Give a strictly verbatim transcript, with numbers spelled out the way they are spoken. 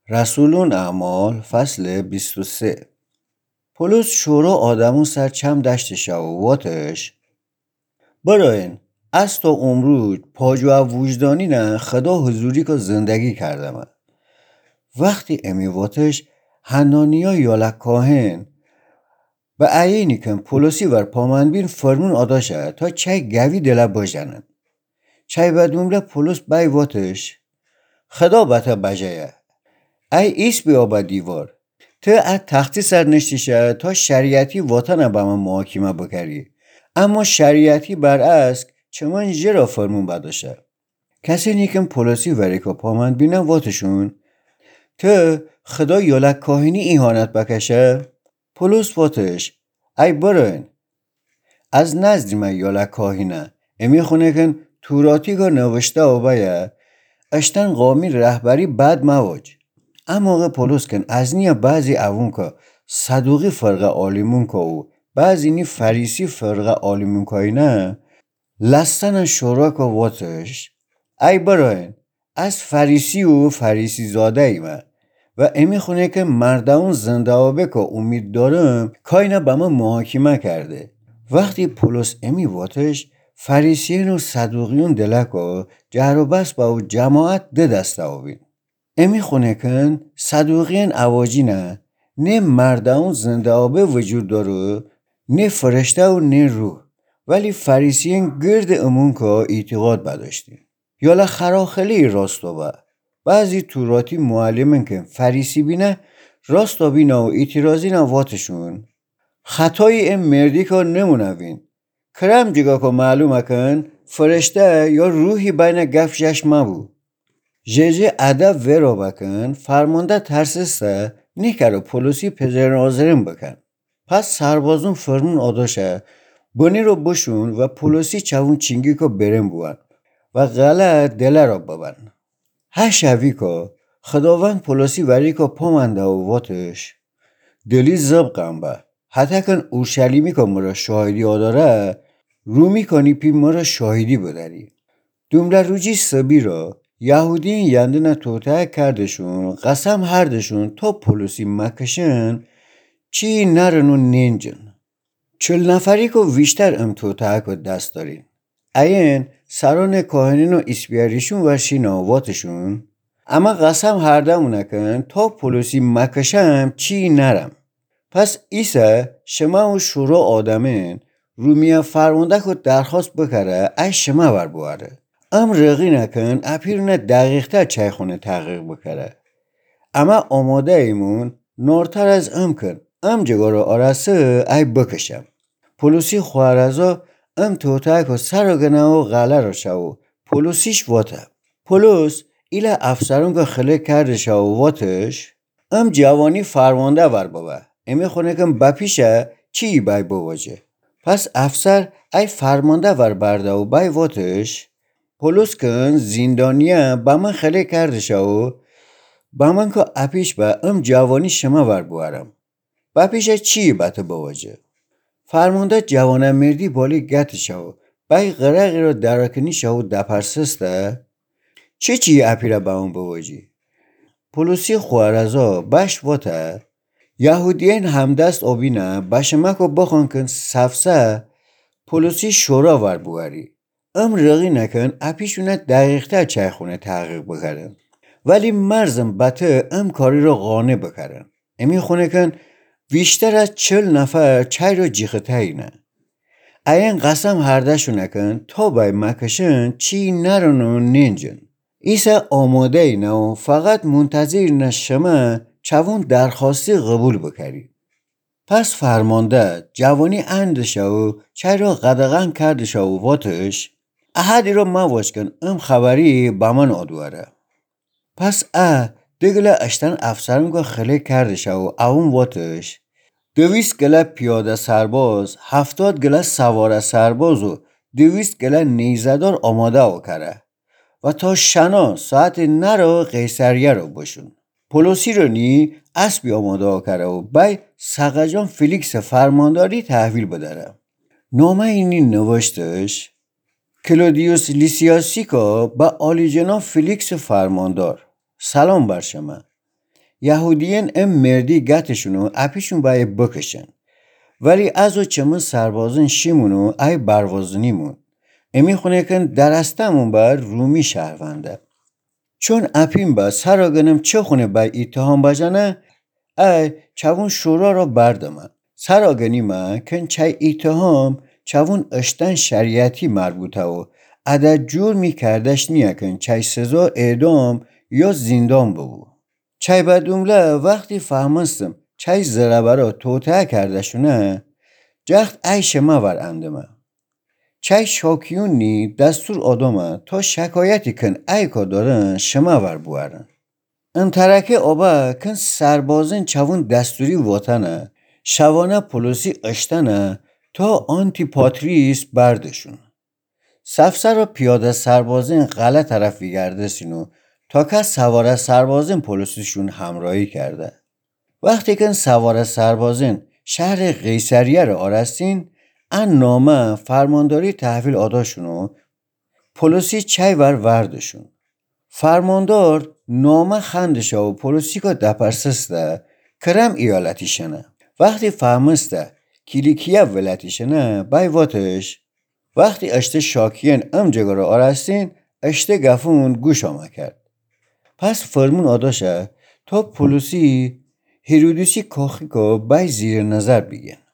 رسولون اعمال فصل بیست و سه. پولس شورا آدمون سر چم دشت شوواتش براین از تا امرود پاجو وجدانی نه خدا حضوری که زندگی کردم. وقتی امیواتش هنانیا یالک کاهن به عینی کن پولسی ور پامن بین فرمون آداشه تا چای گوی دل باشنن. چای بدومره پولس بای واتش خدا بطه بجایه ای ایس بیا با دیوار تو از تختی سر نشتیشه تا شریعتی وطن با من محاکمه بکری، اما شریعتی برعکس چمان جرا فرمون بداشه. کسی نیکن پولسی وریکا پامند بینن واتشون تو خدا یالک کاهنی ایهانت بکشه. پولس واتش ای براین از نزدی من یالک کاهنه امی خونه کن توراتی که نوشته و باید اشتن قامی رهبری بد مواج. اما پولس کن از نیا بعضی اوون که صدوقی فرق آلیمون که و بعضی نی فریسی فرق آلیمون که نه لستن شورا که واتش ای براین از فریسی و فریسی زاده ایمه و امی خونه که مردمون زنده آبه که امید دارم که اینا با من محاکمه کرده. وقتی پولس امی واتش فریسیین و صدوقیون دلکو جهر و بس با جماعت ده دسته آبین. امی خونه کن صدوقیان اواجی نه نه مردمون زنده آبه وجود داره نه فرشته و نه روح، ولی فریسیین گرد امون که اعتقاد بداشتین. یالا خراخلی راستو با بعضی توراتی معلمین که فریسی بینه راستو بینه و اعتراضی نه واتشون خطای این مردی که نمونوین کرم جگا که معلومه کن فرشته یا روحی بین گف جش مبو. جیجه ادب ورا بکن فرمانده ترسسته نیکر پولسی پزر ناظرین بکن. پس سربازون فرمون آداشه بانی رو بشون و پولسی چون چینگی که برن بوان و غلط دل را ببن. ها شوی که خداوند پولسی وری که پامنده و واتش دلی زبقم با حتی کن اورشلیمی که مرا شاهدی آداره رومی کنی پی مرا شاهدی بداری. دومره روجی سبی را یهودین یندن توته کردشون قسم هردشون تا پولسی مکشن چی نرن و نینجن. چل نفری که ویشتر ام توته که دست دارین. این سران کاهنین و اسبیاریشون و شیناواتشون اما قسم هردمونه کن تا پولسی مکشم چی نرم. پس ایسا شما و شورا آدمین رومیه فرمانده که درخواست بکره ای شما بر بواره. ام رقی نکن اپیرونه دقیق تر چای خونه تحقیق بکره. اما آماده ایمون نارتر از ام کن ام جگارو آرسه ای بکشم. پولسی خوارزا ام توته که سر گنه و غله را شو پولسیش واته. پولس ایله افسرون که خله کرده شو واتش ام جوانی فرمانده ور بابا امی خونه کم بپیشه چی بای بواجه. پس افسر ای فرمانده ور برده و بای واتش پولس کن زندانیه با من خله کرده شو با من که اپیش با ام جوانی شما ور بوارم بپیشه چی بات بواجه. فرمانده جوانه مردی بالی گت شو بای غرقی رو درکنی شو دپرسسته چی چی اپیره با اون بواجی. پولسی خوارزا باش واته یهودیین همدست آبینه باشمکو بخون کن سفسه پولسی شورا ور بواری. ام رقی نکن اپیشونه دقیق تر چای خونه تحقیق بکرن ولی مرزم بته ام کاری رو قانع بکرن. امی خونه کن بیشتر از چل نفر چای رو جیخته اینه. این قسم هردشو نکن تا بای مکشن چی نرن و نینجن. ایسا آماده اینه و فقط منتظر نشمه چون درخواستی قبول بکری. پس فرمانده جوانی اندشه و چای را قدغن کردشه و واتش احدی را مواج کن ام خبری با من آدواره. پس اه دگله اشتن افسرم که خله کردشه و اون واتش دویست گله پیاده سرباز هفتاد گله سوار سرباز و دویست گله نیزدار آماده وکره و تا شنا ساعت نرو قیصریه رو بشون. پولسی رو نی اسبی آماده وکره و بای سقجان فلیکس فرمانداری تحویل بداره. نامه اینی نوشتش کلودیوس لیسیاسیکا با آلی جناب فلیکس فرماندار سلام بر شما. یهودیان ام مردی گتشونو اپیشون بای بکشن. ولی از او چمون سربازن شیمونو ای بروازنیمون. امی خونه کن درستمون بر رومی شهرونده. چون اپیم با سراغنم چه خونه بای اتهام بجنه ای چون شورا را بردمه. سراغنی ما کن چای اتهام چون اشتن شریعتی مربوطه و عدد جور می کردش نیا کن چای سزا اعدام یا زندان ببو. چای بدومله وقتی فهمستم چای زربرا توته کردشونه جخت ای شما ور اندمه. چای شاکیونی دستور آدمه تا شکایتی کن ای که دارن شما ور بوارن. انترکه آبا کن سربازن چون دستوری وطنه شوانه پولوسی اشتنه تا آنتی پاتریس بردشون. سفسر و پیاده سربازین غلط طرف بیگرده سینو تا که سواره سربازین پولوسیشون همراهی کرده. وقتی که سواره سربازین شهر قیصریه رو آرستین ان نامه فرمانداری تحویل آداشونو پولوسی چای ور وردشون. فرماندار نامه خندشه و پولوسی که دپرسسته کرم ایالتیشنه. وقتی فهمسته کلیکیه ولتیشنه بای واتش وقتی اشته شاکین ام جگره آرستین اشته گفون گوش آمه کرد. پس فرمون آداشه تا پولوسی هیرودیسی کاخی که بای زیر نظر بگه.